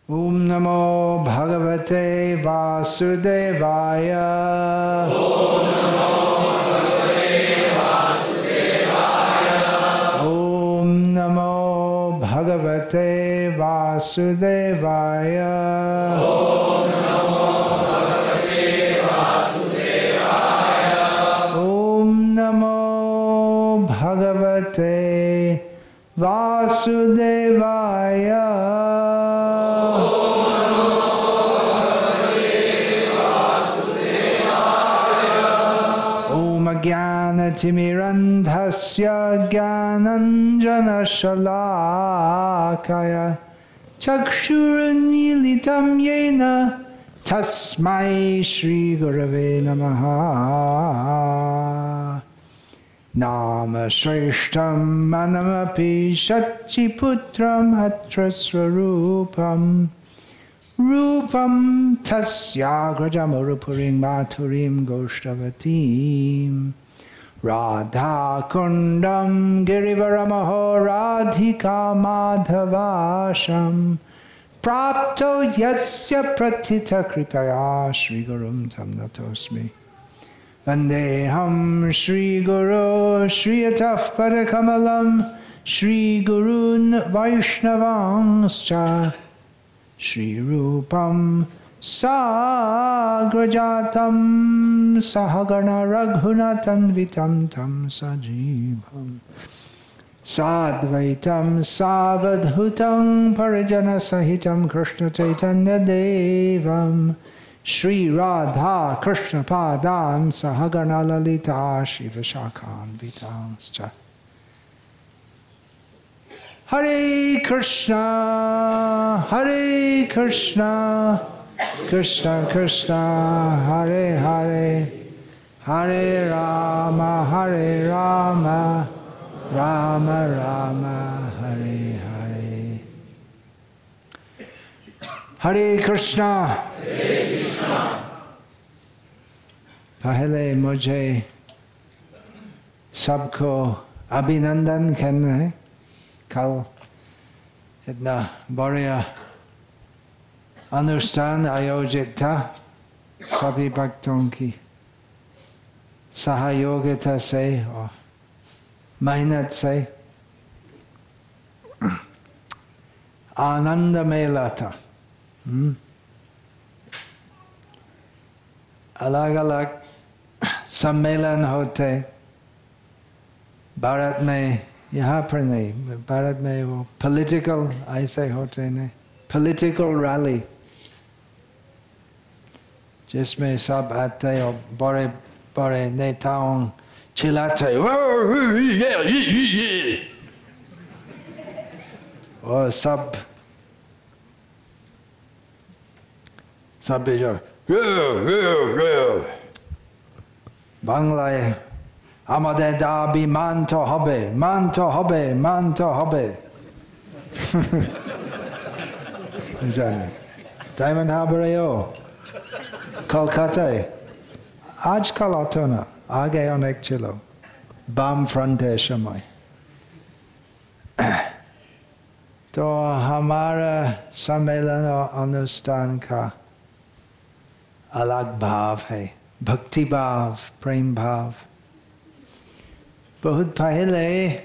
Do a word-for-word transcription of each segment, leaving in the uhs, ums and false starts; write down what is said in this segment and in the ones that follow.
Om Namo Bhagavate Vasudevaya. Om Namo Bhagavate Vasudevaya. Om Namo Bhagavate Vasudevaya. Timirandhasya Gyananjana Shalakaya Chakshuranyilitam Yena Tasmai Shri Gurave Namaha. Nama Shreshtam Manamapi Shachiputram Atra Swarupam Rupam Tasya Grajamurupurim Maturim Goshtavatim Radha Kundam Girivaramaho Radhika Madhavasham Prapto Yasya Pratita Kripaya Shri Gurum Tam Natosmi Vandeham Shri Guru Shri Ataf Padakamalam Shri Gurun Vaishnavangscha Shri Rupam Sagrajatam Sahagana Raghunatan Vitam Tam Sajivam Sadvaitam Savadhutam Parijana Sahitam Krishna Chaitanya Devam Shri Radha Krishna Padan Sahagana Lalita Shiva Shakhan Vitanscha. Hare Krishna Hare Krishna Krishna Krishna Hare Hare Hare Rama Hare Rama Rama Rama Hare Hare. Hare Krishna Hare Krishna. पहले मुझे सबको अभिनंदन करना है. कल इतना बढ़िया अनुष्ठान आयोजित था. सभी भक्तों की सहयोगिता से और मेहनत से आनंद मेला था. अलग अलग सम्मेलन होते भारत में. यहाँ पर नहीं, भारत में वो पॉलिटिकल ऐसे होते नहीं. पॉलिटिकल रैली जिसमें सब आते और बड़े बड़े नेताओं चिल्लाते और सब सब जो বাংলায় আমাদের দাবি মানতে হবে মানতে হবে মানতে হবে. জানি ডায়মন্ড হারবারেও কলকাতায় আজকাল অত না, আগে অনেক ছিল বাম ফ্রন্টের সময়. तो हमारा सम्मेलन और अनुष्ठान का अलग भाव है. भक्ति भाव, प्रेम भाव. बहुत पहले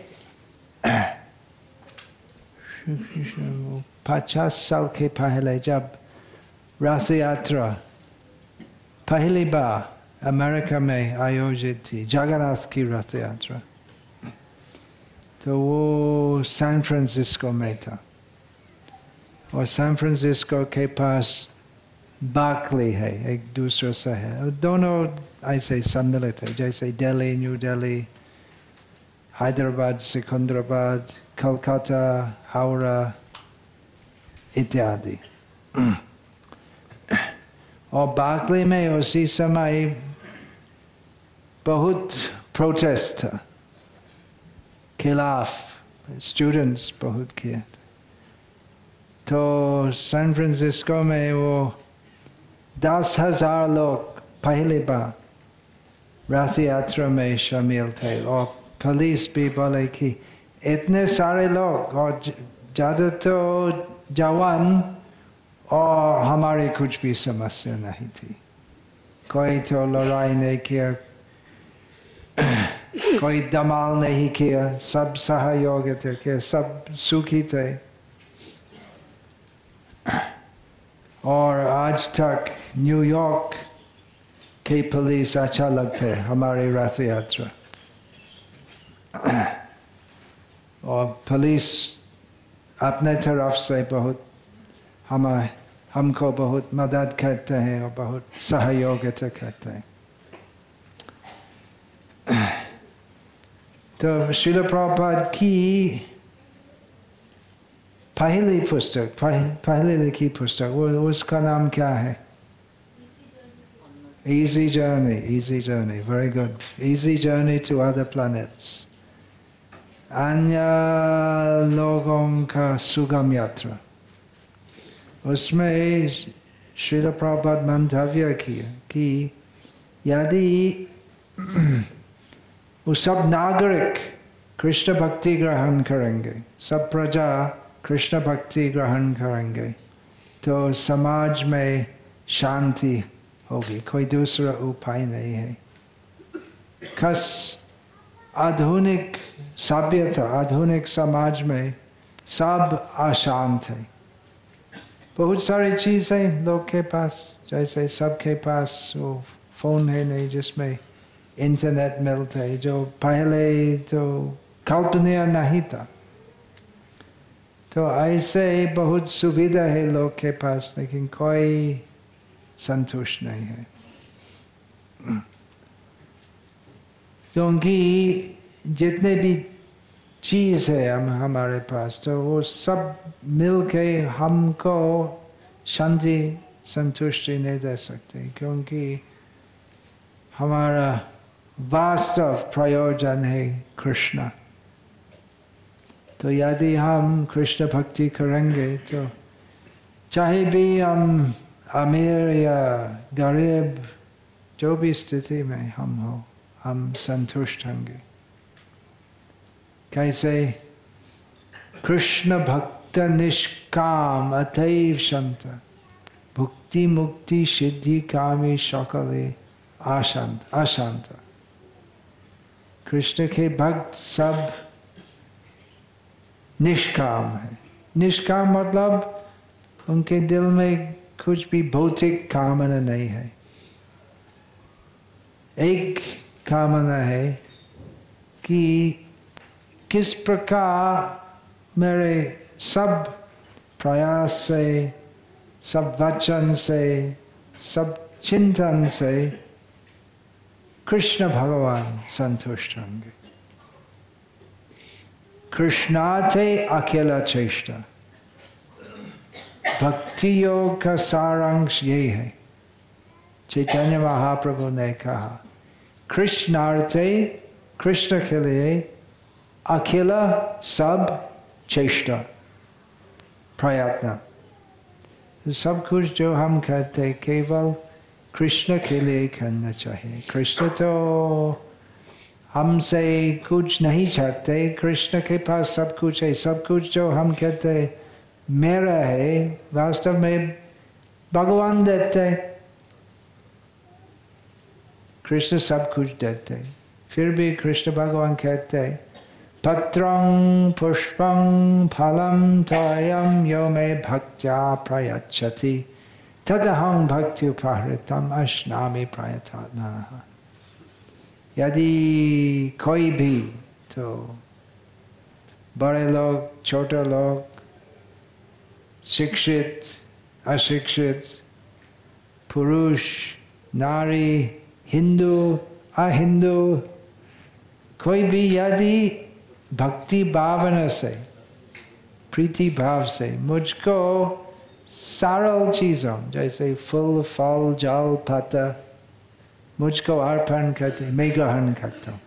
पचास साल के पहले जब रथ यात्रा पहली बार अमेरिका में आयोजित थी, जगन्नाथ की रथ यात्रा, तो वो सैन फ्रांसिस्को में था. और सैन फ्रांसिस्को के पास बार्कली है, एक दूसरा शहर. दोनों ऐसे सम्मिलित है जैसे दिल्ली, न्यू दिल्ली, हैदराबाद, सिकंदराबाद, कोलकाता, हावड़ा इत्यादि. और बार्कली में उसी समय बहुत प्रोटेस्ट था, खिलाफ स्टूडेंट्स बहुत किए. तो सैन फ्रांसिस्को में वो दस हजार लोग पहली बार रथ यात्रा में शामिल थे. और पुलिस भी बोले कि इतने सारे लोग और ज़्यादा तो जवान और हमारी कुछ भी समस्या नहीं थी। कोई तो लड़ाई नहीं किया, कोई धमाल नहीं किया, सब सहयोग थे, सब सुखी थे। और आज तक न्यूयॉर्क के पुलिस अच्छा लगते हमारी रथ यात्रा। और पुलिस अपने तरफ से बहुत हमें हमको बहुत मदद करते हैं और बहुत सहयोगिता करते हैं। तो श्रील प्रभुपाद की पहली पुस्तक पहले लिखी पुस्तक वो उसका नाम क्या है? Easy Journey, Easy Journey, very good. Easy Journey to Other Planets. अन्य लोगों का सुगम यात्रा। उसमें श्रील प्रभुपाद मंतव्य किया कि यदि वो सब नागरिक कृष्ण भक्ति ग्रहण करेंगे, सब प्रजा कृष्ण भक्ति ग्रहण करेंगे, तो समाज में शांति होगी, कोई दूसरा उपाय नहीं है। खस आधुनिक सभ्यता, आधुनिक समाज में सब अशांत है। बहुत सारी चीज़ें लोग के पास, जैसे सबके पास वो फोन है नहीं जिसमें इंटरनेट मिलता है, जो पहले तो कल्पनीय नहीं था। तो ऐसे बहुत सुविधा है लोग के पास, लेकिन कोई संतुष्ट नहीं है, क्योंकि जितने भी चीज़ है हम हमारे पास, तो वो सब मिलके हमको शांति संतुष्टि नहीं दे सकते, क्योंकि हमारा वास्तव प्रयोजन है कृष्ण। तो यदि हम कृष्ण भक्ति करेंगे तो चाहे भी हम अमीर या गरीब, जो भी स्थिति में हम हो, हम संतुष्ट होंगे। कैसे? कृष्ण भक्त निष्काम अतैव शांत, भुक्ति मुक्ति सिद्धि कामी सकले अशांत अशांत। कृष्ण के भक्त सब निष्काम है। निष्काम मतलब उनके दिल में कुछ भी भौतिक कामना नहीं है। एक कामना है कि किस प्रकार मेरे सब प्रयास से, सब वचन से, सब चिंतन से कृष्ण भगवान संतुष्ट होंगे। कृष्णाते अकेला चेष्टा, भक्ति योग का सारांश यही है। चैतन्य महाप्रभु ने कहा, कृष्णार्थे, कृष्ण के लिए अकेला सब चेष्टा, प्रयत्न। सब कुछ जो हम करते केवल कृष्ण के लिए करना चाहिए। कृष्ण तो हमसे कुछ नहीं चाहते, कृष्ण के पास सब कुछ है। सब कुछ जो हम कहते मेरा है, वास्तव में भगवान देते। कृष्ण सब कुछ देते, फिर भी कृष्ण भगवान कहते, पत्रं पुष्पं फलं तोयं यो मे भक्त्या प्रयच्छति तदहं भक्ति उपहृतम् अश्नामि प्रयतात्मनः। यदि कोई भी, तो बड़े लोग, छोटे लोग, शिक्षित अशिक्षित, पुरुष नारी, हिंदू अहिंदू, कोई भी यदि भक्ति भावना से, प्रीति भाव से मुझको सरल चीज़ों जैसे फूल फल जल पत्ता मुझको अर्पण करते, मैं ग्रहण करता हूँ।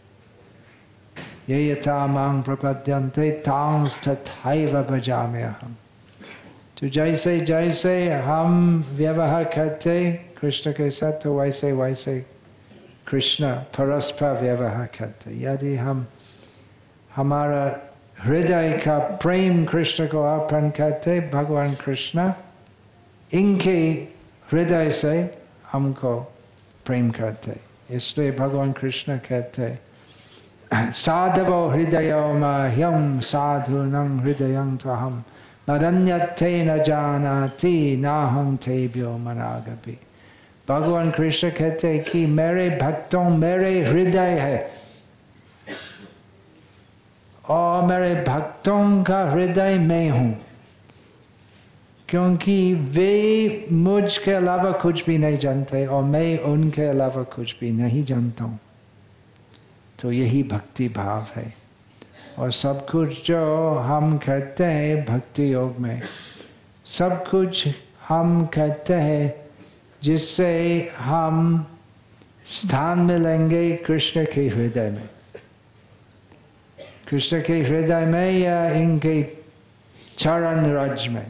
ये यथा मां प्रपद्यन्ते तां तथैव भजाम्यहम्। तो जैसे जैसे हम व्यवहार करते कृष्ण के साथ, तो वैसे वैसे कृष्ण परस्पर व्यवहार करते। यदि हम हमारा हृदय का प्रेम कृष्ण को अर्पण करते, भगवान कृष्ण इनके हृदय से हमको प्रेम करते, इसलिए भगवान कृष्ण कहते साधवो हृदयो मह्यम साधुनं हृदयं त्वहं मदन्यत्ते न जानाति नाहं तेभ्यो मनागपि। भगवान कृष्ण कहते कि मेरे भक्तों मेरे हृदय है और मेरे भक्तों का हृदय मैं हूँ, क्योंकि वे मुझ के अलावा कुछ भी नहीं जानते और मैं उनके अलावा कुछ भी नहीं जानता हूँ। तो यही भक्ति भाव है। और सब कुछ जो हम करते हैं भक्ति योग में, सब कुछ हम करते हैं जिससे हम स्थान मिलेंगे कृष्ण के हृदय में। कृष्ण के हृदय में या इनके चरण रज में।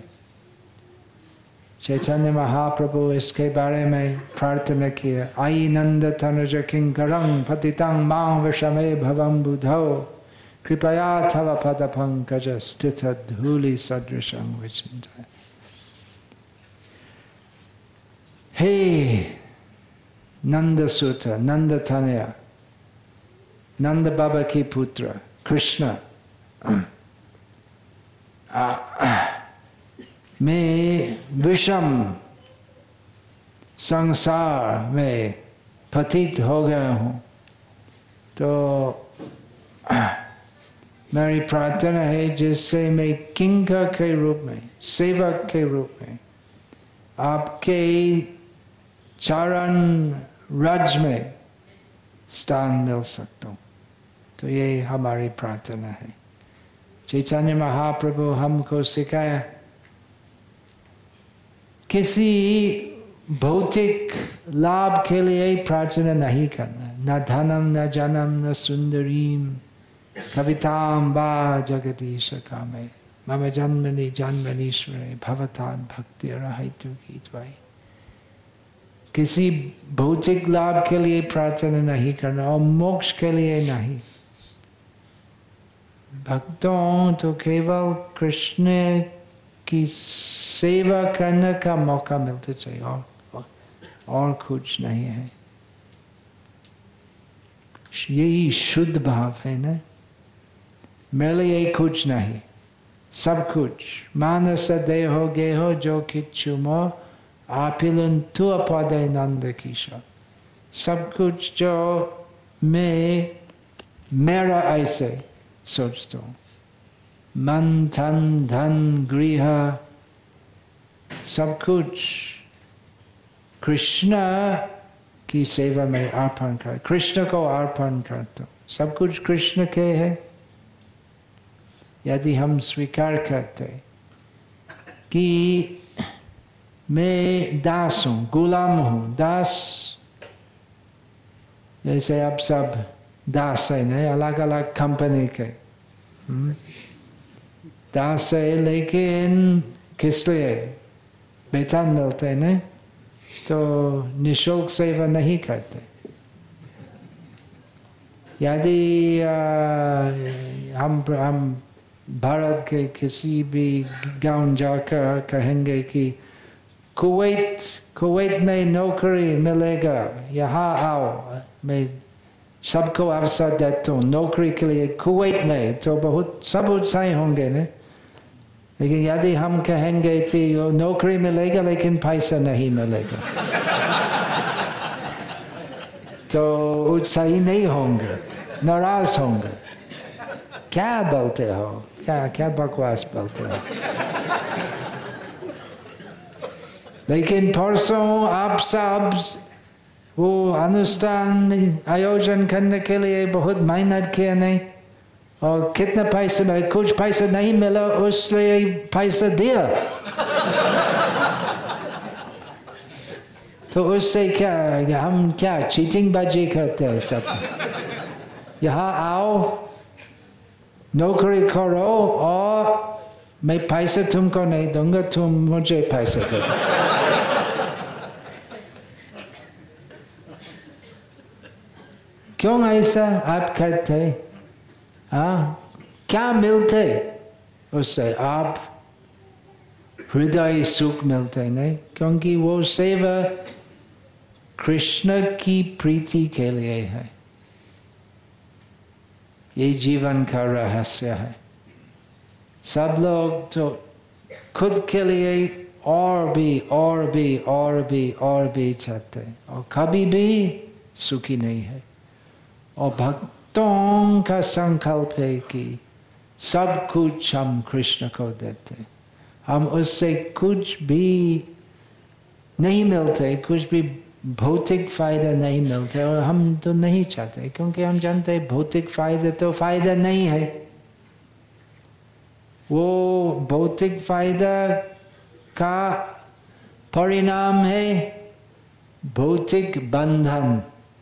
चैतन्य महाप्रभु इसके बारे में प्रार्थना किया, आई नंद तनुज किंकरं पतितं मां विषमे भवं बुधौ कृपया तव पद पंकज स्थित धूलि सदृशं विचिन्तय। हे नंद सुत, नंद तनया, नंद बाबा की पुत्र कृष्ण, मैं विषम संसार में पतित हो गया हूँ, तो मेरी प्रार्थना है जिससे मैं किंकर के रूप में, सेवक के रूप में आपके चरण रज में स्थान मिल सकता हूँ। तो ये हमारी प्रार्थना है। चैतन्य महाप्रभु हमको सिखाया किसी भौतिक लाभ के लिए प्रार्थना नहीं करना, न धनम न जनम न सुंदरीम कविताम वा जगदीश कामे मम जन्मनि जन्मनीश्वरे भवतान भक्ति रहितु गीतवाई। किसी भौतिक लाभ के लिए प्रार्थना नहीं करना और मोक्ष के लिए नहीं। भक्तों तो केवल कृष्ण की सेवा करने का मौका मिलता चाहिए, और, और, और कुछ नहीं है। यही शुद्ध भाव है ना। मेरे लिए कुछ नहीं, सब कुछ मानस देहो गेहो जो किच्छु मो आपिलन तु अपदे नंद किशोर। सब कुछ जो मैं मेरा ऐसे सोचता हूँ, मन तन धन गृह सब कुछ कृष्ण की सेवा में अर्पण कर, कृष्ण को अर्पण करता हूँ। सब कुछ कृष्ण के है। यदि हम स्वीकार करते कि मैं दास हूँ, गुलाम हूँ, दास जैसे आप सब दास है ना, अलग अलग कंपनी के दास है, लेकिन किस लिए वेतन मिलते हैं ना, तो निःशुल्क सेवा नहीं करते। यदि हम हम भारत के किसी भी गांव जाकर कहेंगे कि कुवैत कुवैत में नौकरी मिलेगा, यहाँ आओ, मैं सबको अवसर देता हूँ नौकरी के लिए कुवैत में, तो बहुत सब उत्साही होंगे ना। लेकिन यदि हम कहेंगे कि नौकरी मिलेगा लेकिन पैसा नहीं मिलेगा, तो उत्साही नहीं होंगे, नाराज होंगे। क्या बोलते हो, क्या क्या बकवास बोलते हो। लेकिन परसों आप सब वो अनुष्ठान आयोजन करने के लिए बहुत मेहनत किया नहीं, और कितना पैसा मिला, कुछ पैसा नहीं मिला, उसलिए पैसा दिया। तो उससे क्या, हम क्या चीटिंग बाजी करते हैं सब। यहाँ आओ, नौकरी करो, और मैं पैसा तुमको नहीं दूंगा, तुम मुझे पैसा दो। क्यों ऐसा आप करते? हाँ, क्या मिलते उससे? आप हृदय सुख मिलते नहीं, क्योंकि वो सेवा कृष्ण की प्रीति के लिए है। ये जीवन का रहस्य है। सब लोग तो खुद के लिए और भी और भी और भी और भी चाहते और कभी भी सुखी नहीं है। और भक्तों का संकल्प है कि सब कुछ हम कृष्ण को देते, हम उससे कुछ भी नहीं मिलते, कुछ भी भौतिक फायदा नहीं मिलते और हम तो नहीं चाहते, क्योंकि हम जानते हैं भौतिक फायदा तो फायदा नहीं है। वो भौतिक फायदा का परिणाम है भौतिक बंधन।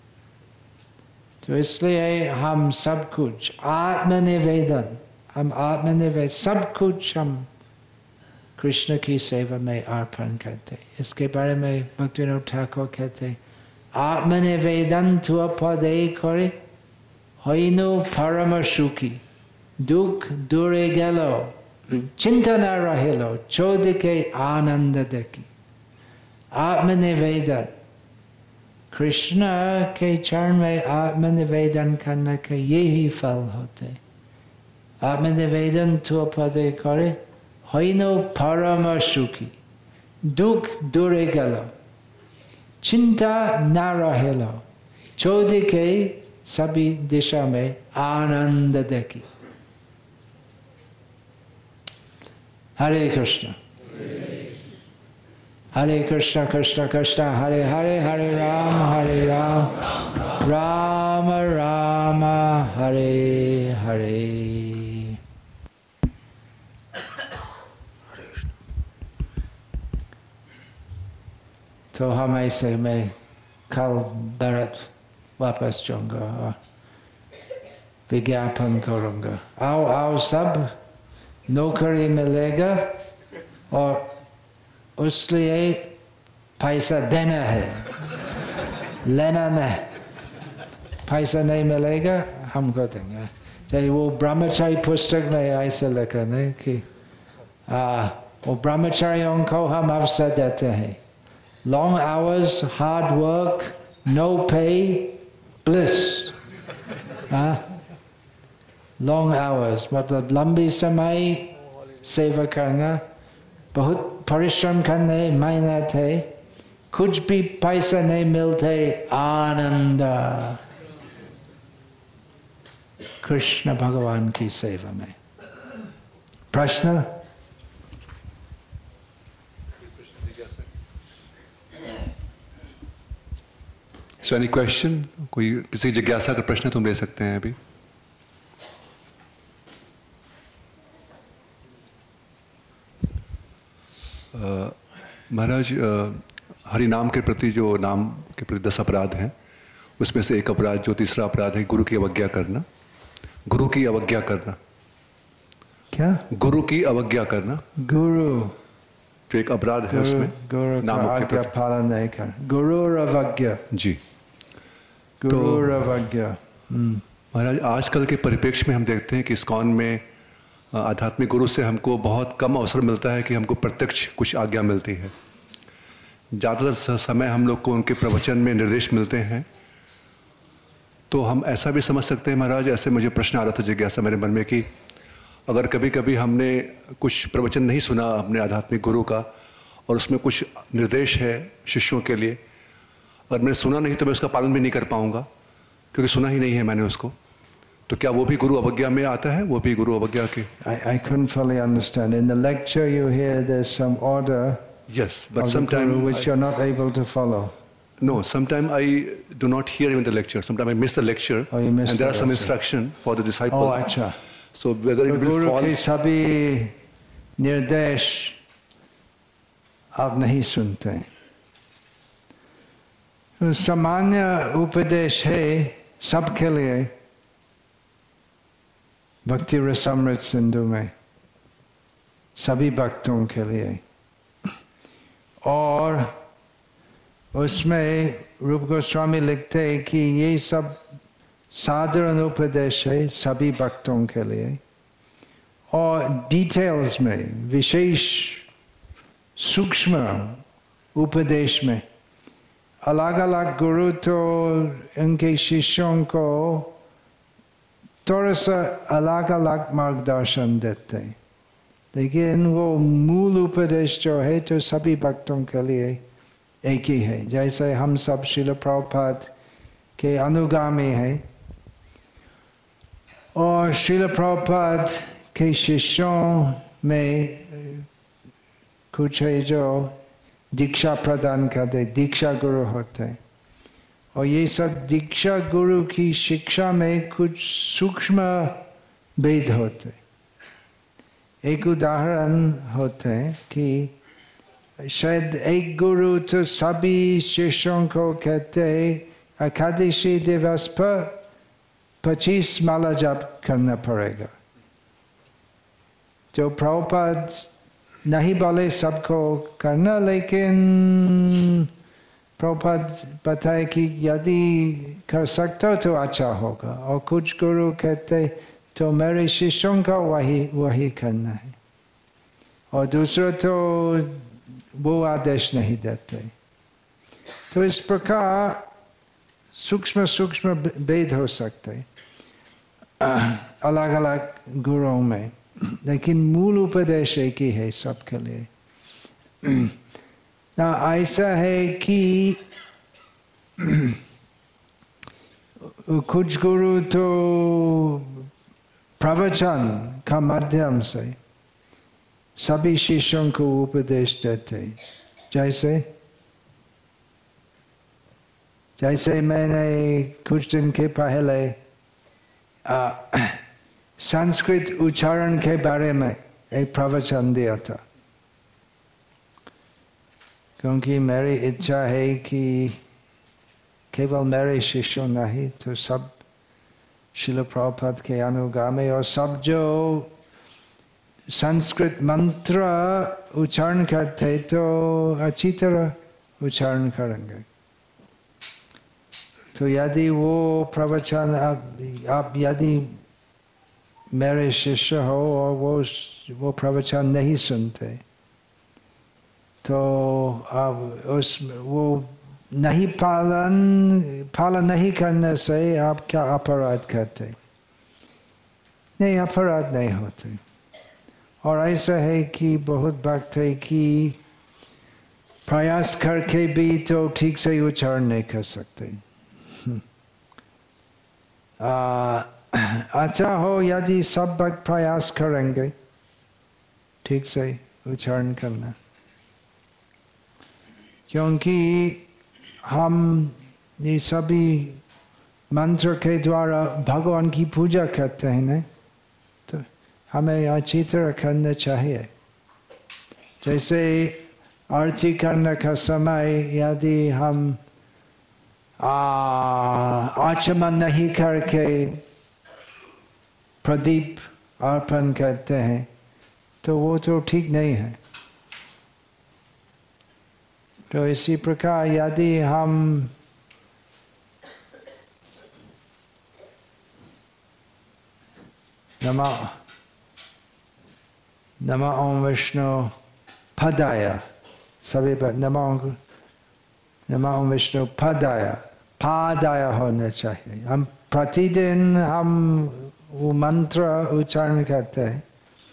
तो इसलिए हम सब कुछ आत्मनिवेदन, हम आत्मनिवेदन सब कुछ हम कृष्ण की सेवा में अर्पण करते। इसके बारे में भक्तिविनोद ठाकुर कहते, आत्मनिवेदन तुआ पदे करे हईनु परम सुखी, दुख दूरे गेलो चिंता न रहेलो चौदिके आनंद देखी। आत्मनिवेदन, कृष्ण के चरण में आत्मनिवेदन करने के यही फल होते। आत्मनिवेदन तुआ पदे करे हईनो परम सुखी, दुख दूरे गेलो चिंता न रहेलो चौदिके सभी दिशा में आनंद देखी। हरे कृष्ण हरे कृष्ण कृष्ण कृष्ण हरे हरे, हरे राम हरे राम राम राम हरे हरे। तो हम ऐसे में कल भारत वापस जाऊंगा और विज्ञापन करूंगा, आओ आओ सब नौकरी मिलेगा और उसलिए पैसा देना है, लेना नहीं। पैसा नहीं मिलेगा हमको देंगे। चाहे वो ब्रह्मचारी पुस्तक में ऐसा लिखा नहीं कि आ, वो ब्रह्मचारियों को हम अवसर देते हैं, long hours, hard work, no pay, bliss. हाँ? Long hours, मतलब लंबी समय सेवा करना, बहुत परिश्रम करने, मेहनत है, कुछ भी पैसा नहीं मिलते, आनंद कृष्ण भगवान की सेवा में। प्रश्न? So any question? कोई किसी जिज्ञासा का प्रश्न तुम ले सकते हैं अभी। महाराज, हरि नाम के प्रति जो नाम के प्रति दस अपराध हैं, उसमें से एक अपराध जो तीसरा अपराध है गुरु की अवज्ञा करना। गुरु की अवज्ञा करना क्या? गुरु की अवज्ञा करना, गुरु जो एक अपराध है उसमें गुरु नाम के प्रति पालन नहीं कर, गुरु अवज्ञा। जी, गुरु अवज्ञा। महाराज, आजकल के परिप्रेक्ष्य में हम देखते हैं कि इस्कॉन में आध्यात्मिक गुरु से हमको बहुत कम अवसर मिलता है कि हमको प्रत्यक्ष कुछ आज्ञा मिलती है। ज़्यादातर समय हम लोग को उनके प्रवचन में निर्देश मिलते हैं। तो हम ऐसा भी समझ सकते हैं महाराज, ऐसे मुझे प्रश्न आ रहा था, जिज्ञासा मेरे मन में, कि अगर कभी कभी हमने कुछ प्रवचन नहीं सुना अपने आध्यात्मिक गुरु का और उसमें कुछ निर्देश है शिष्यों के लिए, अगर मैंने सुना नहीं तो मैं उसका पालन भी नहीं कर पाऊंगा, क्योंकि सुना ही नहीं है मैंने उसको। तो क्या वो भी गुरु अवज्ञा में आता है? वो भी गुरु अवज्ञा के? I, I couldn't fully understand. In the lecture you hear there's some order. Yes, but of sometimes the guru which I, you're not able to follow. No, sometimes I do not hear even the lecture. Sometimes I miss the lecture, oh, you miss and the there are some lecture. instruction for the disciple. Oh, अच्छा. So whether तो it will Guru fall. के सभी निर्देश आप नहीं सुनते। तो सामान्य उपदेश है सबके लिए भक्ति रसामृत सिंधु में, सभी भक्तों के लिए, और उसमें रूप गोस्वामी लिखते हैं कि ये सब साधारण उपदेश है सभी भक्तों के लिए, और डिटेल्स में विशेष सूक्ष्म उपदेश में अलग अलग गुरु तो उनके शिष्यों को थोड़ा सा अलग अलग मार्गदर्शन देते हैं, लेकिन वो मूल उपदेश जो है तो सभी भक्तों के लिए एक ही है। जैसे हम सब श्रील प्रभुपाद के अनुगामी हैं और श्रील प्रभुपाद के शिष्यों में कुछ है जो दीक्षा प्रदान करते, दीक्षा गुरु होते हैं, और ये सब दीक्षा गुरु की शिक्षा में कुछ सूक्ष्म भेद होते। एक उदाहरण होते हैं कि शायद एक गुरु तो सभी शिष्यों को कहते एकादशी दिवस पर पच्चीस माला जाप करना पड़ेगा। तो प्रभुपाद नहीं बोले सबको करना, लेकिन प्रभुपाद बताए कि यदि कर सकते हो तो अच्छा होगा, और कुछ गुरु कहते तो मेरे शिष्यों का वही वही करना है, और दूसरा तो वो आदेश नहीं देते। तो इस प्रकार सूक्ष्म सूक्ष्म भेद हो सकते अलग अलग गुरुओं में, लेकिन मूल उपदेश एक ही है सबके लिए। ना ऐसा है कि कुछ गुरु तो प्रवचन का माध्यम से सभी शिष्यों को उपदेश देते। जैसे जैसे मैंने कुछ दिन के पहले संस्कृत उच्चारण के बारे में एक प्रवचन दिया था, क्योंकि मेरी इच्छा है कि केवल मेरे शिष्य नहीं तो सब श्रील प्रभुपाद के अनुगामी और सब जो संस्कृत मंत्र उच्चारण करते तो अच्छी तरह उच्चारण करेंगे। तो यदि वो प्रवचन आप, आप यदि मेरे शिष्य हो और वो वो प्रवचन नहीं सुनते तो अब उस वो नहीं पालन पालन नहीं करने से आप क्या अपराध करते? नहीं, अपराध नहीं होते। और ऐसा है कि बहुत भक्त है कि प्रयास करके भी तो ठीक से उच्चारण नहीं कर सकते। आ, अच्छा हो यदि सब भक्त प्रयास करेंगे ठीक से उच्चारण करना, क्योंकि हम ये सभी मंत्र के द्वारा भगवान की पूजा करते हैं ना, तो हमें अच्छी तरह करना चाहिए। जैसे आरती करने का समय यदि हम आचमन नहीं करके प्रदीप अर्पण करते हैं तो वो तो ठीक नहीं है। तो इसी प्रकार यदि हम नमः नमः ओम विष्णु पदाय, सभी पर नमः नमः ओम विष्णु पदाय, पादाय होना चाहिए। हम प्रतिदिन हम वो मंत्र उच्चारण करते हैं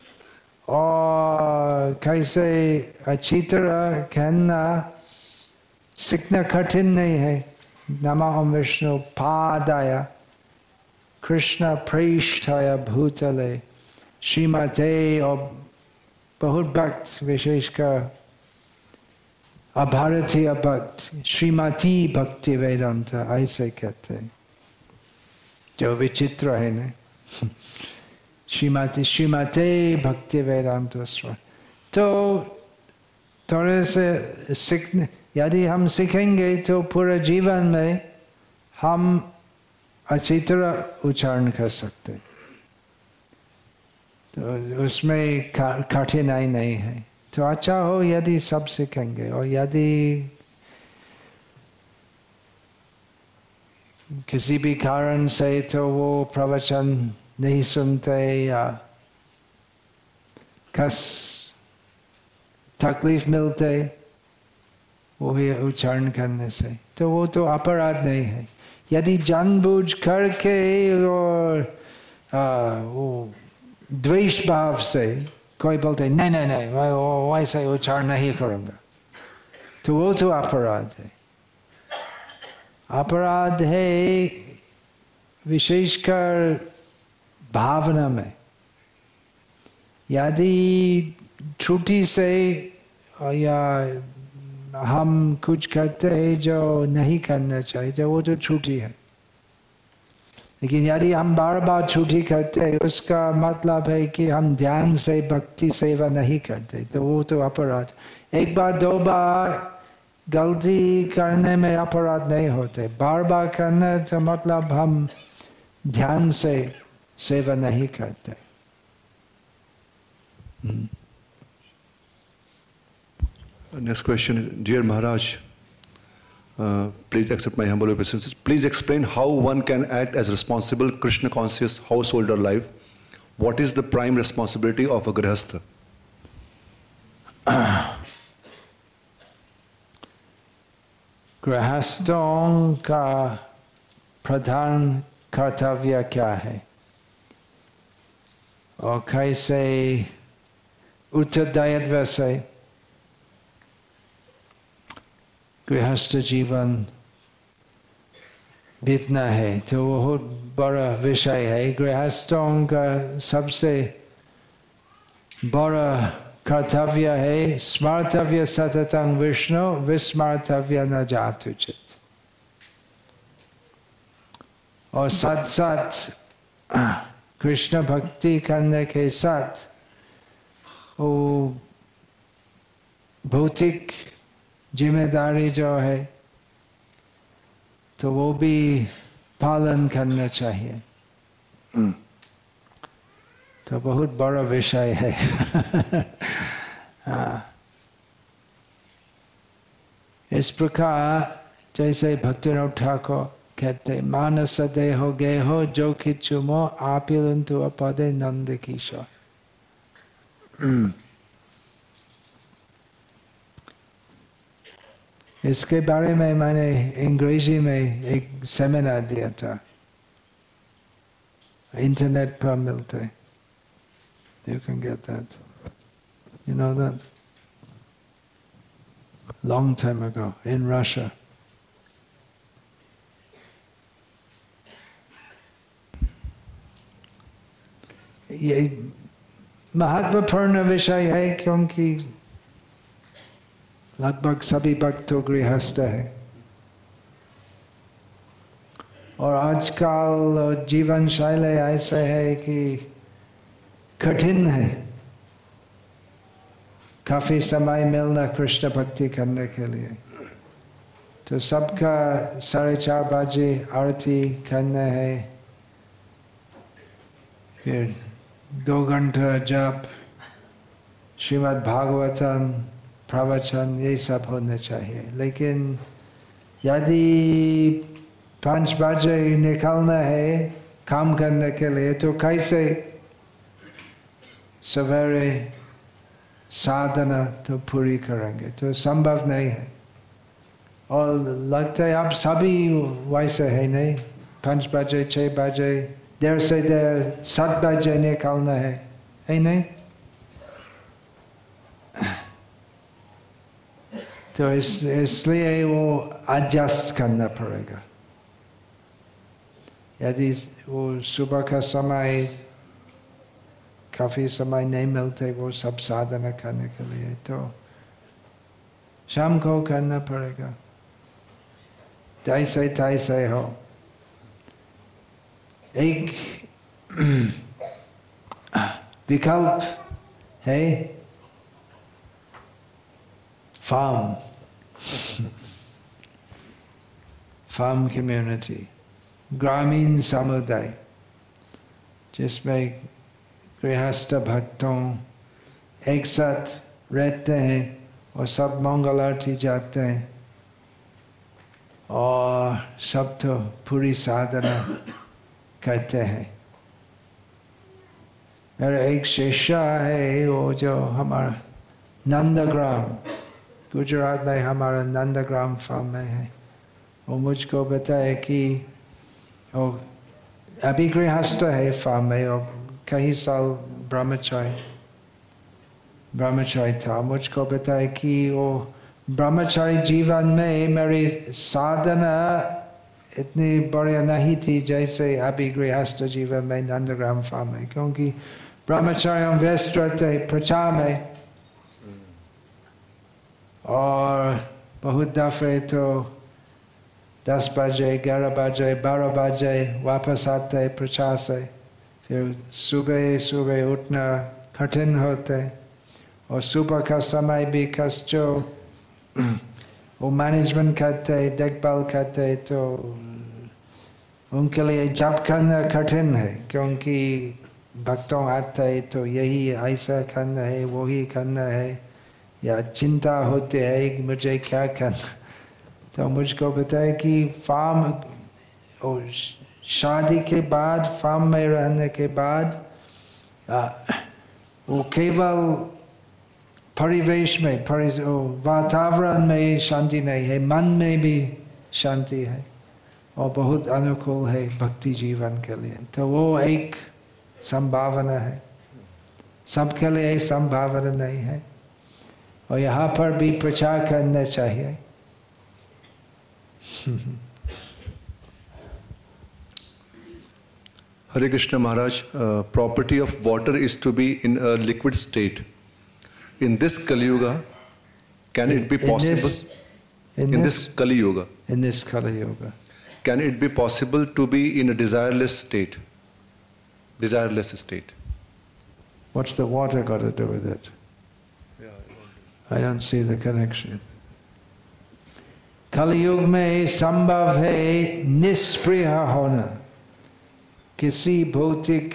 और कैसे अच्छी तरह कहना सीखना कठिन नहीं है। नमः ओम विष्णु पादाय कृष्ण पृष्ठाय भूतले श्रीमते, और बहुत भक्त विशेषकर अभारतीय भक्त श्रीमती भक्ति वेदांत ऐसे कहते हैं, जो विचित्र है ना। श्रीमती श्रीमते भक्ति वेदांत स्वामी। तो थोड़े से सीखने यदि हम सीखेंगे तो पूरे जीवन में हम अच्छी तरह उच्चारण कर सकते, तो उसमें कठिनाई नहीं है। तो अच्छा हो यदि सब सीखेंगे, और यदि किसी भी कारण से तो वो प्रवचन नहीं सुनते या कस तकलीफ मिलते वो ही उच्चारण करने से, तो वो तो अपराध नहीं है। यदि जानबूझ करके और आ, वो द्वेष भाव से कोई बोलते नहीं नहीं नहीं मैं वैसे उच्चारण नहीं करूँगा, तो वो तो अपराध है। अपराध है विशेषकर भावना में। यदि त्रुटि से या हम कुछ करते हैं जो नहीं करना चाहिए, तो वो तो त्रुटि है। लेकिन यदि हम बार बार त्रुटि करते हैं, उसका मतलब है कि हम ध्यान से भक्ति सेवा नहीं करते, तो वो तो अपराध। एक बार दो बार गलती करने में अपराध नहीं होते, बार बार करना तो मतलब हम ध्यान से सेवा नहीं करते। hmm. Next question, dear Maharaj, uh, please accept my humble obeisances. Please explain how one can act as responsible Krishna conscious householder life. What is the prime responsibility of a grihastha? गृहस्थों का प्रधान कर्तव्य क्या है और कैसे उत्तरदायित्व से गृहस्थ जीवन बीतना है, तो बहुत बड़ा विषय है। गृहस्थों का सबसे बड़ा कर्तव्य है स्मर्तव्य सततं विष्णु विस्मर्तव्य न जातुचित। और साथ साथ कृष्ण भक्ति करने के साथ वो भौतिक जिम्मेदारी जो है तो वो भी पालन करना चाहिए। तो बहुत बड़ा विषय है। इस प्रकार जैसे भक्तिनाथ ठाकुर कहते मानस देहो गेहो जो किचुमो आपिलंतु अपदे नंद किशोर। इसके बारे में मैंने अंग्रेजी में एक सेमिनार दिया था, इंटरनेट पर मिलते। You can get that. You know that? Long time ago in Russia. ये महत्वपूर्ण विषय है क्योंकि लगभग सभी भक्त तो गृहस्थ है और आजकल जीवन शैली ऐसे है कि कठिन है काफी समय मिलना कृष्ण भक्ति करने के लिए। तो सबका साढ़े चार बजे आरती करना है, फिर दो घंटा जप, श्रीमद् भागवतम प्रवचन, ये सब होना चाहिए। लेकिन यदि पाँच बजे निकलना है काम करने के लिए तो कैसे सवेरे साधना तो पूरी करेंगे, तो संभव नहीं है। और लगता है आप सभी वैसे है नहीं, पाँच बजे छः बजे देर से देर सात बजे निकलना है, है नहीं? तो इस इसलिए वो एडजस्ट करना पड़ेगा। यदि वो सुबह का समय काफी समय नहीं मिलते वो सब साधना करने के लिए, तो शाम को करना पड़ेगा। तैसे तैसे हो। एक विकल्प है फार्म फार्म कम्युनिटी, ग्रामीण समुदाय जिसमें गृहस्थ भक्तों एक साथ रहते हैं और सब मंगल आरती जाते हैं और सब तो पूरी साधना करते हैं। मेरा एक शिष्य है वो जो हमारा नंदग्राम, गुजरात में हमारा नंदग्राम फार्म में है। वो मुझको बताए कि वो अभी गृहस्थ है फार्म में और कई साल ब्रह्मचारी ब्रह्मचारी था। मुझको बताया कि वो ब्रह्मचारी जीवन में मेरी साधना इतनी बढ़िया नहीं थी जैसे अभी गृहस्थ जीवन में नंदग्राम फार्म में, क्योंकि ब्रह्मचारी हम व्यस्त रहते प्रचार में और बहुत दफे तो दस बजे ग्यारह बजे बारह बजे वापस आते प्रचार से, फिर सुबह सुबह उठना कठिन होते और सुबह का समय भी कस जो वो मैनेजमेंट करते देखभाल करते तो उनके लिए जप करना कठिन है, क्योंकि भक्तों आते तो यही ऐसा करना है वही करना है या चिंता होती है मुझे क्या करना। तो मुझको बताया कि फार्म और शादी के बाद फार्म में रहने के बाद आ, वो केवल परिवेश में परि वातावरण में शांति नहीं है, मन में भी शांति है और बहुत अनुकूल है भक्ति जीवन के लिए। तो वो एक संभावना है, सबके लिए संभावना नहीं है और यहाँ पर भी प्रचार करना चाहिए। Hare Krishna Maharaj, uh, property of water is to be in a liquid state. In this Kali Yuga, can it be possible? In this, in in this, this Kali Yuga, in this Kali Yuga, can it be possible to be in a desireless state? Desireless state. What's the water got to do with it? Yeah, I don't see the connection. कलि युग में संभव है निष्प्रिय होना, किसी भौतिक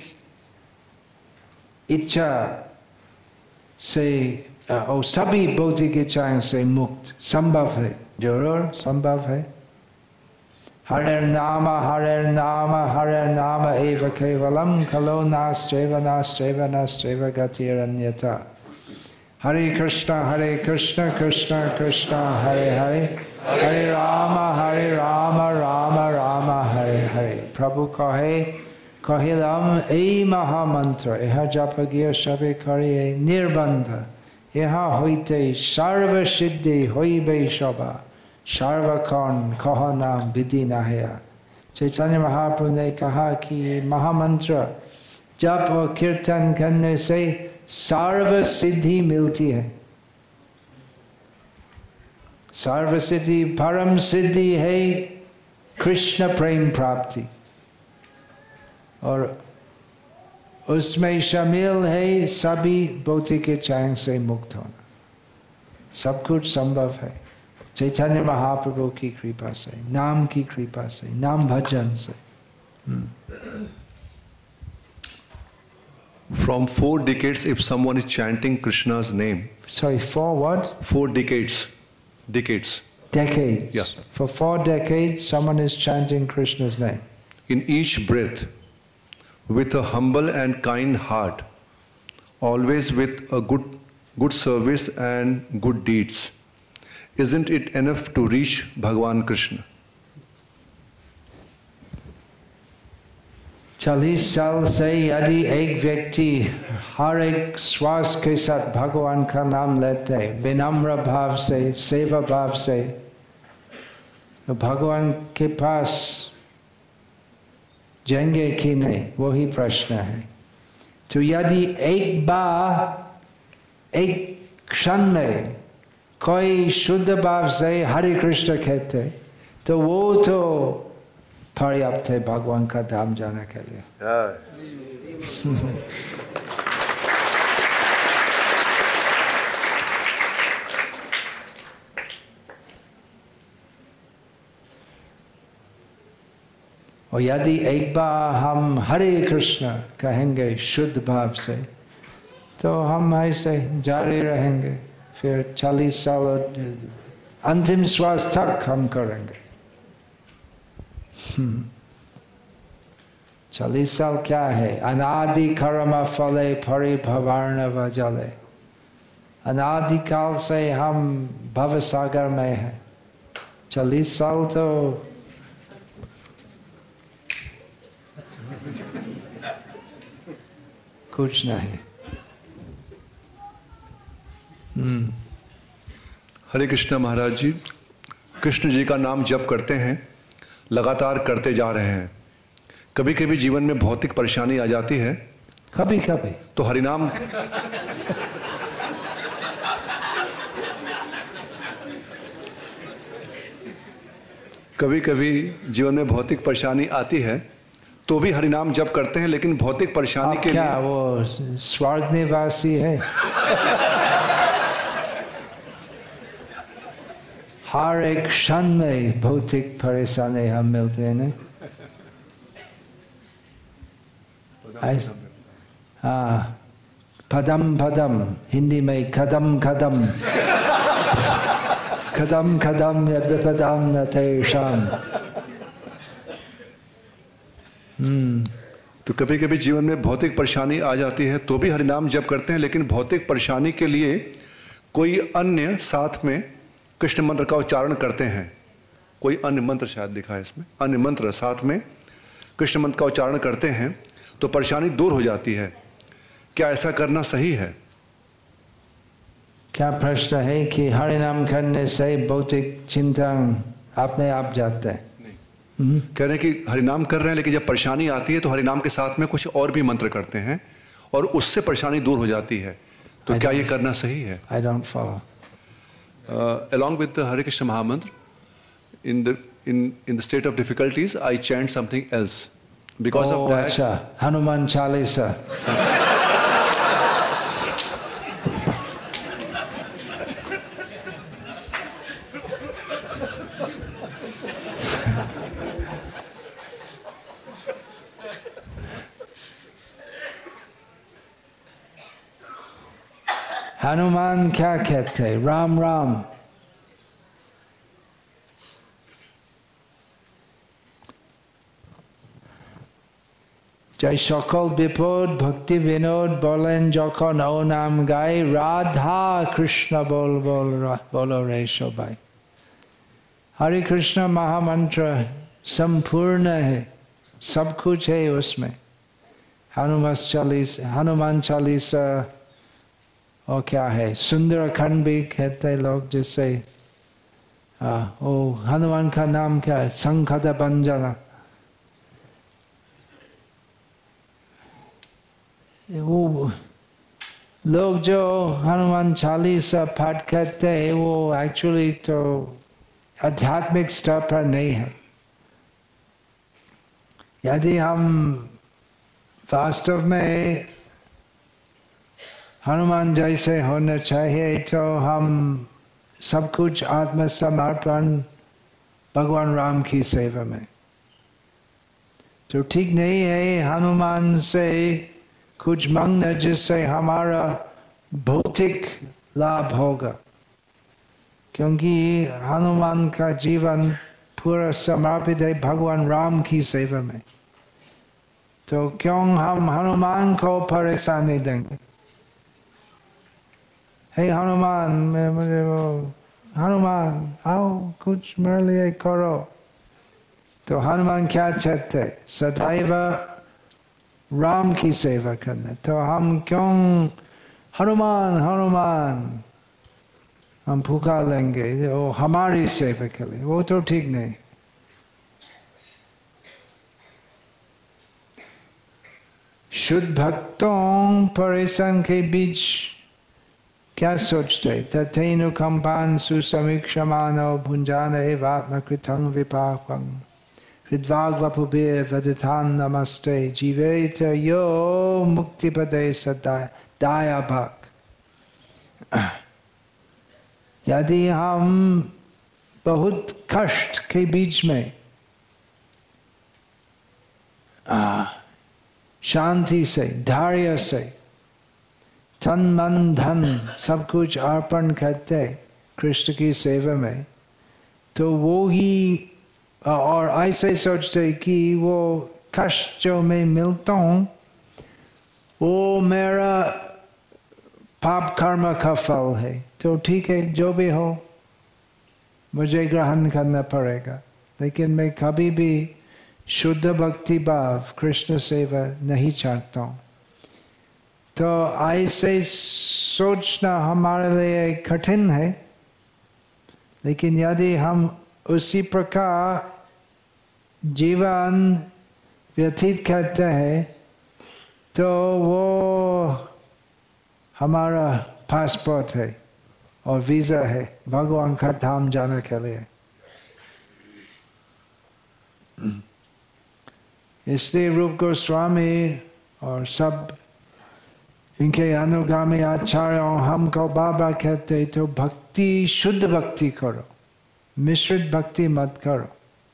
इच्छा से और सभी भौतिक इच्छाओं से मुक्त संभव है, जरूर संभव है। हरे नाम हरे नाम हरे नाम एव केवलम खलो नास्त्यैव नास्त्यैव नास्त्यैव गतिरन्यथा। हरे कृष्ण हरे कृष्ण कृष्ण कृष्ण हरे हरे, हरे राम हरे राम राम राम हरे हरे। प्रभु कहे कहिलम ए महामंत्र यह जप गिय सबे करिए निर्बंध, यहाँ होते सर्व सिद्धि होइबे सभा, सर्वकर्ण कह नाम विधि नया। चैतन्य महाप्रभु ने कहा कि महामंत्र जप और कीर्तन करने से सर्व सिद्धि मिलती है। सर्व सिद्धि परम सिद्धि है कृष्ण प्रेम प्राप्ति और उसमें शामिल है सभी भौतिक इच्छाओं से मुक्त होना। सब कुछ संभव है चैतन्य महाप्रभु की कृपा से, नाम की कृपा से, नाम भजन से। From four decades, if someone is chanting Krishna's name. Sorry, four what? Four decades. Decades. Decades. Yeah. For four decades, someone is chanting Krishna's name. In each breath, with a humble and kind heart, always with a good, good service and good deeds, isn't it enough to reach Bhagavan Krishna? चालीस साल से यदि एक व्यक्ति हर एक श्वास के साथ भगवान का नाम लेते विनम्र भाव से, सेवा भाव से, तो भगवान के पास जाएंगे कि नहीं वही प्रश्न है। तो यदि एक बार एक क्षण में कोई शुद्ध भाव से हरे कृष्ण कहते तो वो तो पर्याप्त है भगवान का धाम जाने के लिए। और यदि एक बार हम हरे कृष्ण कहेंगे शुद्ध भाव से तो हम ऐसे जारी रहेंगे, फिर चालीस साल अंतिम श्वास तक हम करेंगे। चालीस साल क्या है? अनादि कर्म फले परिभवार्णव जले। अनादिकाल से हम भवसागर में हैं। चालीस साल तो कुछ नहीं। हम्म हरे कृष्णा महाराज जी, कृष्ण जी का नाम जप करते हैं, लगातार करते जा रहे हैं। कभी कभी जीवन में भौतिक परेशानी आ जाती है, कभी कभी तो हरिनाम कभी कभी जीवन में भौतिक परेशानी आती है तो भी हरिनाम जप करते हैं, लेकिन भौतिक परेशानी आप के क्या लिए वो स्वर्ग निवासी है? हर एक क्षण में भौतिक परेशानी हम मिलते हैं नहीं? हाँ, पदम पदम, हिंदी में कदम कदम, कदम कदम यद् पदम न तेषाम। हम्म तो कभी कभी जीवन में भौतिक परेशानी आ जाती है तो भी हरिनाम जप करते हैं, लेकिन भौतिक परेशानी के लिए कोई अन्य साथ में कृष्ण मंत्र का उच्चारण करते हैं। कोई अन्य मंत्र शायद दिखा है इसमें, अन्य मंत्र साथ में कृष्ण मंत्र का उच्चारण करते हैं तो परेशानी दूर हो जाती है। क्या ऐसा करना सही है? क्या प्रश्न है कि हरिनाम करने से भौतिक चिंता अपने आप जाता है? नहीं, कह रहे हैं कि हरिनाम कर रहे हैं, लेकिन जब परेशानी आती है तो हरिनाम के साथ में कुछ और भी मंत्र करते हैं और उससे परेशानी दूर हो जाती है। तो क्या ये करना सही है? I don't follow. Uh, along with the Hare Krishna Mahamantra, in the in in the state of difficulties, I chant something else. Because oh, of that, अच्छा, Hanuman Chalisa. हनुमान क्या कहते? राम राम। जय सकल विपद भक्ति विनोद बोलें जखन ओ नाम गाय, राधा कृष्ण बोल बोल बोलो रे सबाई। हरे कृष्ण महामंत्र संपूर्ण है, सब कुछ है उसमें। हनुमान चालीसा, हनुमान चालीसा और क्या है, सुंदरकांड भी कहते लोग, जिससे ओ हनुमान का नाम क्या है? संकट भंजना। वो लोग जो हनुमान चालीसा पाठ करते हैं वो एक्चुअली तो आध्यात्मिक स्तर पर नहीं है। यदि हम वास्तव में हनुमान जैसे होना चाहिए तो हम सब कुछ आत्मसमर्पण भगवान राम की सेवा में। तो ठीक नहीं है हनुमान से कुछ मांगना जिससे हमारा भौतिक लाभ होगा, क्योंकि हनुमान का जीवन पूरा समर्पित है भगवान राम की सेवा में। तो क्यों हम हनुमान को परेशानी देंगे? हे हनुमान, मैं मुझे वो हनुमान आओ कुछ मेरे लिए करो। तो हनुमान क्या चाहते? सदैव राम की सेवा करना। तो हम क्यों हनुमान हनुमान हम पुकार लेंगे वो हमारी सेवा के लिए? वो तो ठीक नहीं। शुद्ध भक्तों परेशान के बीच क्या सोचते? तथैनु कंपान सुसमीक्षमानो भुंजान एवात्म कृतं विपाकं हृद्वाग वपुबे वदतान नमस्ते जीवेत यो मुक्तिपदे सदा दाया भाग। यदि हम बहुत कष्ट के बीच में आ, शांति से धैर्य से तन मन धन सब कुछ अर्पण करते कृष्ण की सेवा में, तो वो ही और ऐसे सोचते कि वो कष्ट जो मैं मिलता हूँ वो मेरा पाप कर्म का फल है, तो ठीक है जो भी हो मुझे ग्रहण करना पड़ेगा, लेकिन मैं कभी भी शुद्ध भक्ति भाव कृष्ण सेवा नहीं चाहता हूँ। तो ऐसे सोचना हमारे लिए कठिन है, लेकिन यदि हम उसी प्रकार जीवन व्यतीत करते हैं तो वो हमारा पासपोर्ट है और वीज़ा है भगवान का धाम जाने के लिए। इसलिए रूप गोस्वामी और सब इनके अनुगामी आचार्यों हमको बार बार कहते तो भक्ति शुद्ध भक्ति करो, मिश्रित भक्ति मत करो।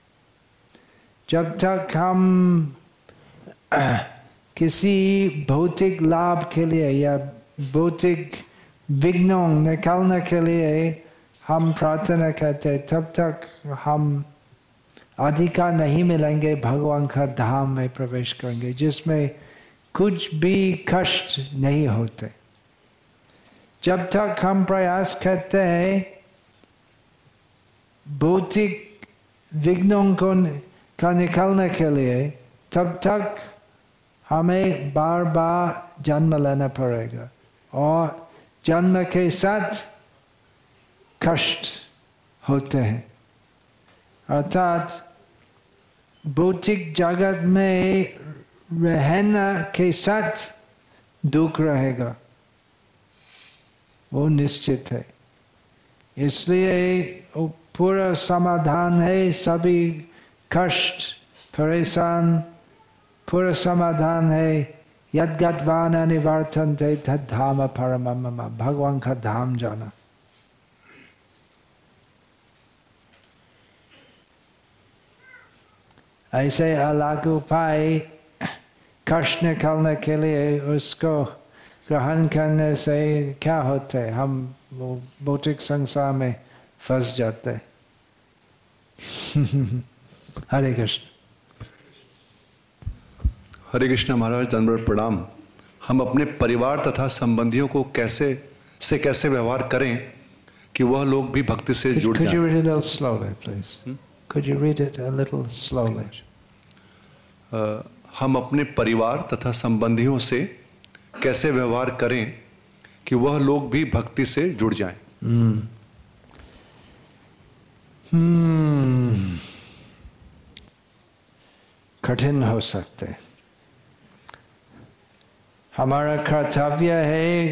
जब तक हम किसी भौतिक लाभ के लिए या भौतिक विघ्नों निकालने के लिए हम प्रार्थना करते, तब तक हम अधिकार नहीं मिलेंगे भगवान का धाम में प्रवेश करेंगे, जिसमें कुछ भी कष्ट नहीं होते। जब तक हम प्रयास करते हैं भौतिक विघ्नों को का निकालने के लिए, तब तक हमें बार बार जन्म लेना पड़ेगा और जन्म के साथ कष्ट होते हैं। अर्थात भौतिक जगत में रहना के साथ दुख रहेगा, वो निश्चित है। इसलिए पूरा समाधान है, सभी कष्ट परेशान पूरा समाधान है। यद्गत्वान निवर्तन्ते तद्धाम परमं मम, भगवान का धाम जाना। ऐसे अलग उपाय कष्ट निकालने के लिए उसको ग्रहण करने से क्या होता है, हम वो भौतिक संसार में फंस जाते हैं। हरे कृष्ण। हरे कृष्ण महाराज, दंडवत प्रणाम। हम अपने परिवार तथा संबंधियों को कैसे से कैसे व्यवहार करें कि वह लोग भी भक्ति से जुड़ जाएं? Could you read it a little slowly, please? Could you read it a little slowly? uh, हम अपने परिवार तथा संबंधियों से कैसे व्यवहार करें कि वह लोग भी भक्ति से जुड़ जाएं? hmm. Hmm. कठिन हो सकते। हमारा कर्तव्य है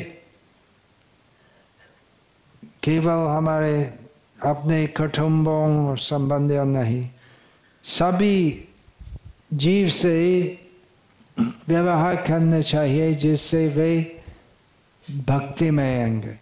केवल हमारे अपने कुटुंबों और संबंधियों नहीं, सभी जीव से व्यवहार करना चाहिए जिससे वे भक्ति में आएंगे।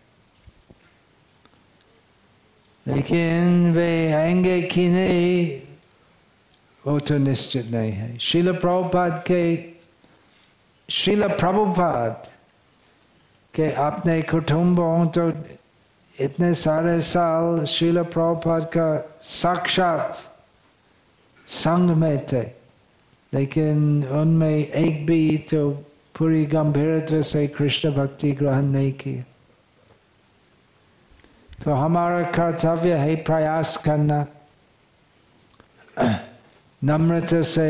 लेकिन वे आएंगे कि नहीं वो तो निश्चित नहीं है। श्रील प्रभुपाद के श्रील प्रभुपाद के अपने कुटुंबों तो इतने सारे साल श्रील प्रभुपाद का साक्षात संग में थे, लेकिन उनमें एक भी तो पूरी गंभीरता से कृष्ण भक्ति ग्रहण नहीं की। तो हमारा कर्तव्य है प्रयास करना, नम्रता से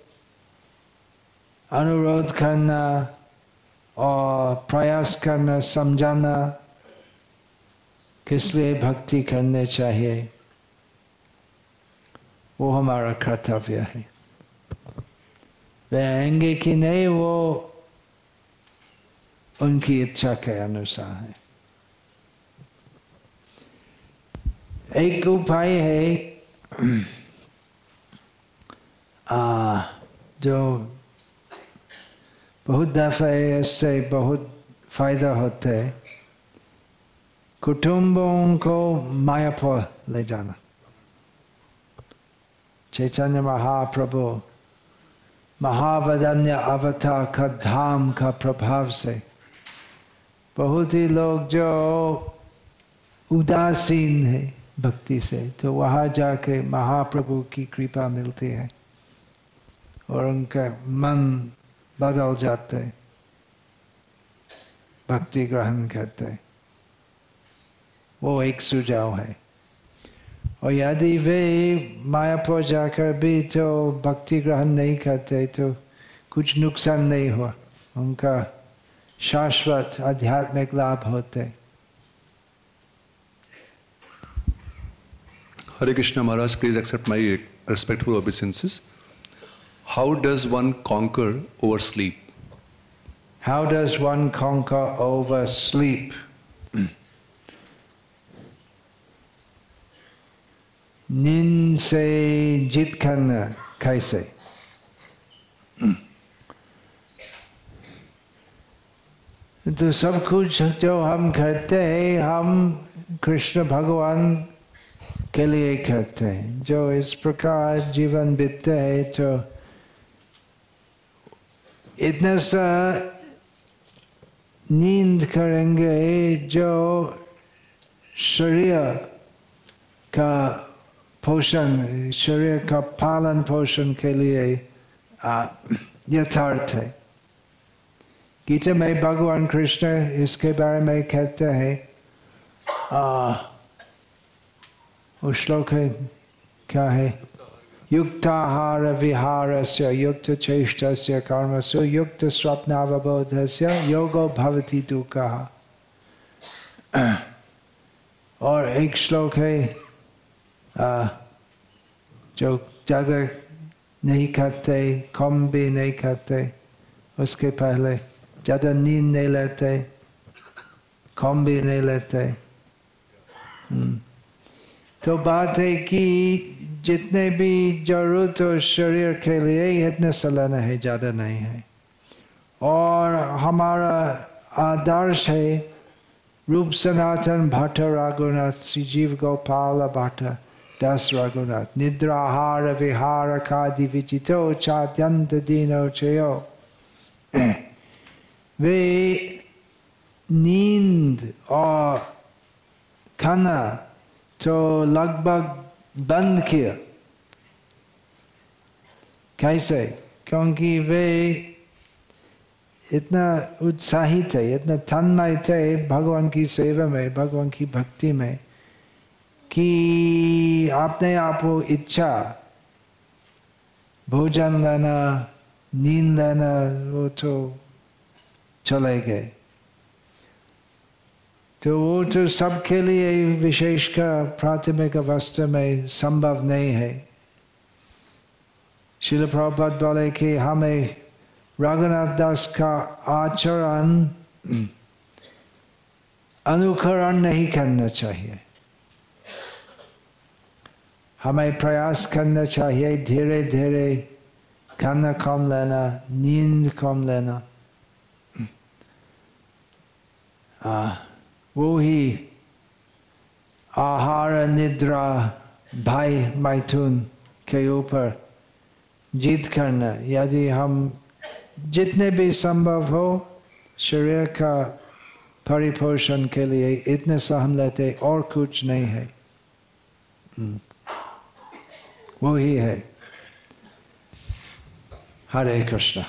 अनुरोध करना और प्रयास करना, समझाना किस लिए भक्ति करने चाहिए, वो हमारा कर्तव्य है। वे आएंगे कि नहीं वो उनकी इच्छा के अनुसार है। एक उपाय है आ, जो बहुत दफे इससे बहुत फायदा होता है, कुटुंबों को मायापुर ले जाना। चैतन्य महाप्रभु महावदन्य अवतार का धाम का प्रभाव से बहुत ही लोग जो उदासीन है भक्ति से, तो वहाँ जाके महाप्रभु की कृपा मिलती है और उनका मन बदल जाते हैं। भक्ति ग्रहण करते। वो एक सुझाव है। और यदि वे मायापुर जाकर भी तो भक्ति ग्रहण नहीं करते तो कुछ नुकसान नहीं हुआ, उनका शाश्वत आध्यात्मिक लाभ होते। Hare Krishna Maharaj, please accept my respectful obeisances. How does one conquer over sleep? How does one conquer over sleep? नींद से जीत करना कैसे? तो सब कुछ जो हम करते हैं हम कृष्ण भगवान के लिए करते हैं। जो इस प्रकार जीवन बीतते है तो इतना सा नींद करेंगे जो शरीर का पोषण, शरीर का पालन पोषण के लिए यथार्थ है। गीता में भगवान कृष्ण इसके बारे में कहते हैं, वो श्लोक है क्या है? युक्ताहार विहारस्य युक्त चेष्टस्य कर्मसु युक्त स्वप्नावबोधस्य योगो भवति दुःखः। और एक श्लोक है आ, जो ज़्यादा नहीं खाते, कम भी नहीं खाते, उसके पहले ज़्यादा नींद नहीं लेते, कम भी नहीं लेते। तो बात है कि जितने भी जरूरत हो शरीर के लिए इतने सालाना है, ज़्यादा नहीं है। और हमारा आदर्श है रूप सनातन भट्ट रघुनाथ श्री जीव गोपाल भट्ट दास रघुनाथ। निद्राहार विहार खादि विचितो चात्यंत दीनो चयो। वे नींद और खाना तो लगभग बंद किया। कैसे? क्योंकि वे इतना उत्साहित है, इतना तन्मय थे भगवान की सेवा में, भगवान की भक्ति में, कि अपने आप को इच्छा भोजन लेना, नींद लेना वो तो चले गए। तो वो तो सबके लिए विशेषकर प्राथमिक अवस्था में संभव नहीं है। श्रील प्रभुपाद बोले कि हमें रघुनाथ दास का आचरण अनुकरण नहीं करना चाहिए, हमें प्रयास करना चाहिए धीरे धीरे खाना कम लेना, नींद कम लेना। आ, वो ही आहार निद्रा भय मैथुन के ऊपर जीत करना। यदि हम जितने भी संभव हो शरीर का परिपोषण के लिए इतने सहन लेते और कुछ नहीं है, वो ही है। हरे कृष्णा।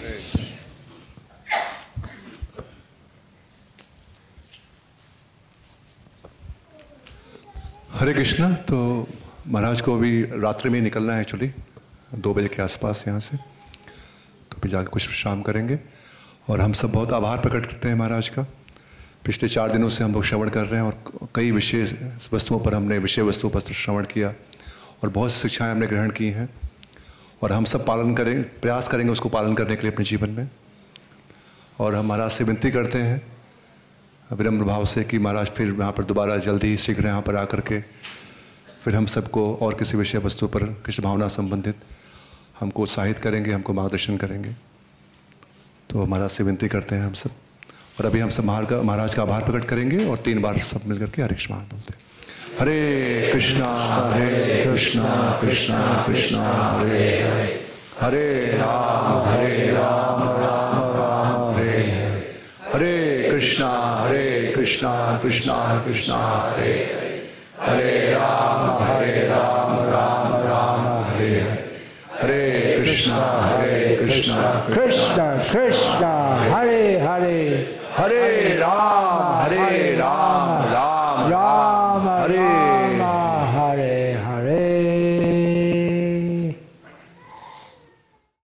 हरे कृष्णा। तो महाराज को अभी रात्रि में निकलना है, एक्चुअली दो बजे के आसपास यहाँ से, तो अभी जाकर कुछ विश्राम करेंगे। और हम सब बहुत आभार प्रकट करते हैं महाराज का। पिछले चार दिनों से हम लोग श्रवण कर रहे हैं और कई विषय वस्तुओं पर हमने विषय वस्तुओं पर श्रवण किया और बहुत सी शिक्षाएं हमने ग्रहण की हैं और हम सब पालन करें, प्रयास करेंगे उसको पालन करने के लिए अपने जीवन में। और हम महाराज से विनती करते हैं विनम्र भाव से कि महाराज फिर यहाँ पर दोबारा जल्दी ही शीघ्र यहाँ पर आकर के फिर हम सबको और किसी विषय वस्तु पर कृष्ण भावना संबंधित हमको उत्साहित करेंगे, हमको मार्गदर्शन करेंगे। तो महाराज से विनती करते हैं हम सब। और अभी हम सब महाराज का आभार प्रकट करेंगे और तीन बार सब मिलकर के हरे कृष्ण बोलते हैं। हरे कृष्णा हरे कृष्णा कृष्णा कृष्णा हरे हरे, हरे राम हरे राम राम राम हरे हरे, हरे कृष्णा हरे कृष्णा कृष्णा कृष्णा हरे हरे, हरे राम हरे राम राम राम हरे हरे, हरे कृष्णा हरे कृष्णा कृष्णा कृष्णा